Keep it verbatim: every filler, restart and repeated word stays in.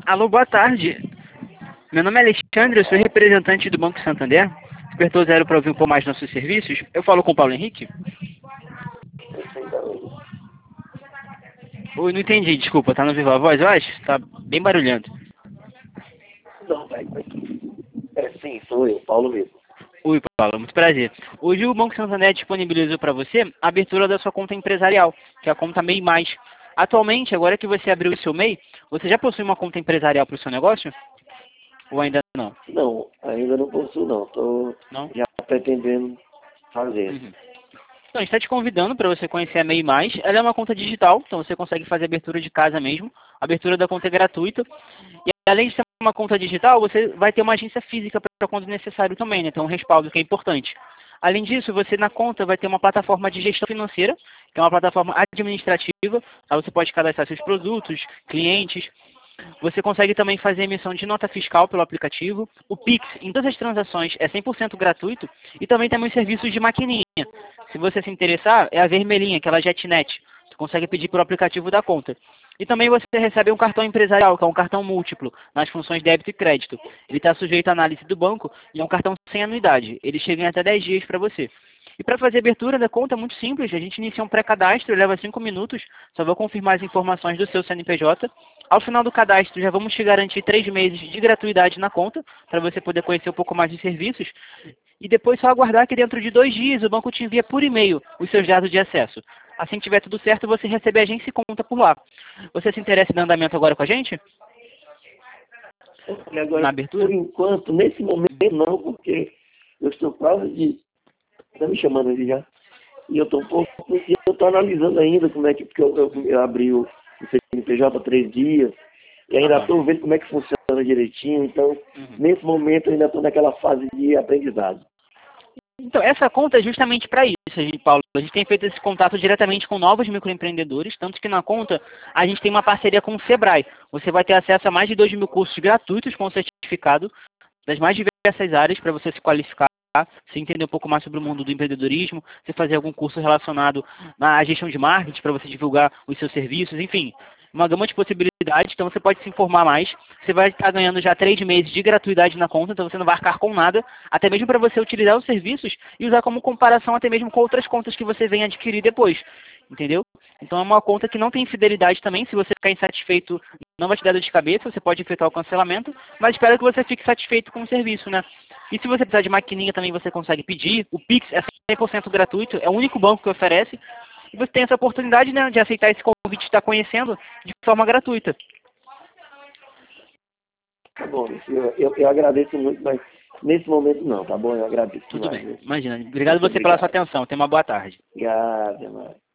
Alô, boa tarde. Meu nome é Alexandre, eu sou representante do Banco Santander. Apertou zero para ouvir um pouco mais dos nossos serviços. Eu falo com o Paulo Henrique? Oi, não entendi, desculpa, tá no Viva Voz, eu acho? Tá bem barulhento. Não, vai, vai. É, sim, sou eu, Paulo mesmo. Oi, Paulo, muito prazer. Hoje o Banco Santander disponibilizou para você a abertura da sua conta empresarial, que é a conta MEI Mais. Atualmente, agora que você abriu o seu MEI, você já possui uma conta empresarial para o seu negócio? Ou ainda não? Não, ainda não possuo não. Estou Não? já pretendendo fazer. Uhum. Então, a gente está te convidando para você conhecer a MEI Mais. Ela é uma conta digital, então você consegue fazer abertura de casa mesmo. A abertura da conta é gratuita. E além de ser uma conta digital, você vai ter uma agência física para quando necessário também, né? Então, um respaldo que é importante. Além disso, você na conta vai ter uma plataforma de gestão financeira, que é uma plataforma administrativa. Aí você pode cadastrar seus produtos, clientes. Você consegue também fazer emissão de nota fiscal pelo aplicativo. O Pix, em todas as transações, é cem por cento gratuito. E também temos serviços de maquininha. Se você se interessar, é a vermelhinha, aquela JetNet. Você consegue pedir pelo aplicativo da conta. E também você recebe um cartão empresarial, que é um cartão múltiplo, nas funções débito e crédito. Ele está sujeito à análise do banco e é um cartão sem anuidade. Ele chega em até dez dias para você. E para fazer a abertura da conta é muito simples. A gente inicia um pré-cadastro, leva cinco minutos. Só vou confirmar as informações do seu C N P J. Ao final do cadastro, já vamos te garantir três meses de gratuidade na conta, para você poder conhecer um pouco mais dos serviços. E depois só aguardar que dentro de dois dias o banco te envia por e-mail os seus dados de acesso. Assim que tiver tudo certo, você recebe a agência e conta por lá. Você se interessa em dar andamento agora com a gente? E agora, Na abertura? por enquanto, nesse momento não, porque eu estou quase de... Está me chamando ali já. E eu estou um pouco... E eu estou analisando ainda como é que... Porque eu, eu, eu abri o, o C N P J há três dias. E ainda estou vendo como é que funciona direitinho. Então, Uhum. nesse momento, eu ainda estou naquela fase de aprendizado. Então, essa conta é justamente para isso, gente, Paulo. A gente tem feito esse contato diretamente com novos microempreendedores, tanto que na conta a gente tem uma parceria com o Sebrae. Você vai ter acesso a mais de dois mil cursos gratuitos com certificado das mais diversas áreas para você se qualificar, você entender um pouco mais sobre o mundo do empreendedorismo, você fazer algum curso relacionado à gestão de marketing para você divulgar os seus serviços, enfim, uma gama de possibilidades. Então você pode se informar mais. Você vai estar ganhando já três meses de gratuidade na conta, então você não vai arcar com nada, até mesmo para você utilizar os serviços e usar como comparação até mesmo com outras contas que você venha adquirir depois. Entendeu? Então é uma conta que não tem fidelidade também. Se você ficar insatisfeito, não vai te dar dor de cabeça, você pode efetuar o cancelamento, mas espero que você fique satisfeito com o serviço, né? E se você precisar de maquininha também você consegue pedir. O Pix é cem por cento gratuito, é o único banco que oferece. E você tem essa oportunidade, né, de aceitar esse convite de estar conhecendo de forma gratuita. Tá bom, eu, eu, eu agradeço muito, mas nesse momento não, tá bom? Eu agradeço. Tudo demais, bem, viu? imagina. Obrigado Muito você pela obrigado. sua atenção. Tenha uma boa tarde. Obrigado, demais.